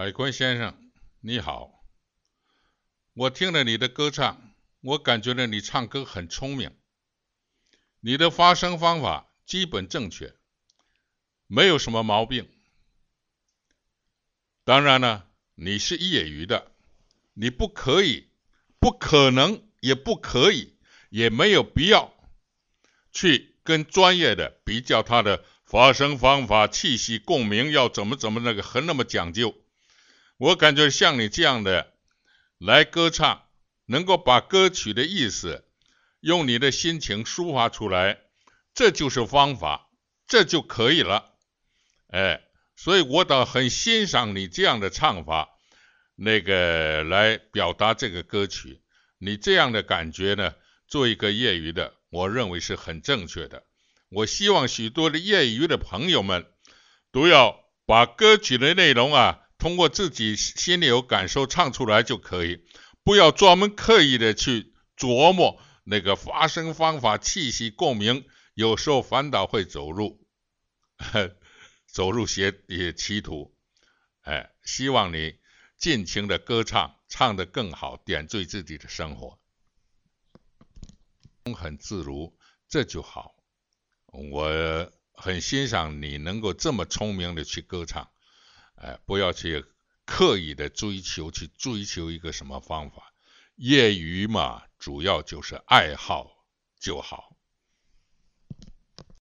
海坤先生，你好。我听了你的歌唱，我感觉到你唱歌很聪明，你的发声方法基本正确，没有什么毛病。当然了，你是业余的，你不可以、不可能、也不可以、也没有必要去跟专业的比较他的发声方法、气息、共鸣要怎么那个很那么讲究。我感觉像你这样的来歌唱，能够把歌曲的意思用你的心情抒发出来，这就是方法，这就可以了。所以我倒很欣赏你这样的唱法，来表达这个歌曲。你这样的感觉呢，做一个业余的，我认为是很正确的。我希望许多的业余的朋友们都要把歌曲的内容通过自己心里有感受唱出来就可以，不要专门刻意的去琢磨那个发声方法、气息、共鸣，有时候反倒会走入歧途。希望你尽情的歌唱，唱得更好，点缀自己的生活，很自如，这就好。我很欣赏你能够这么聪明的去歌唱，不要去刻意的追求一个什么方法，业余嘛，主要就是爱好就好。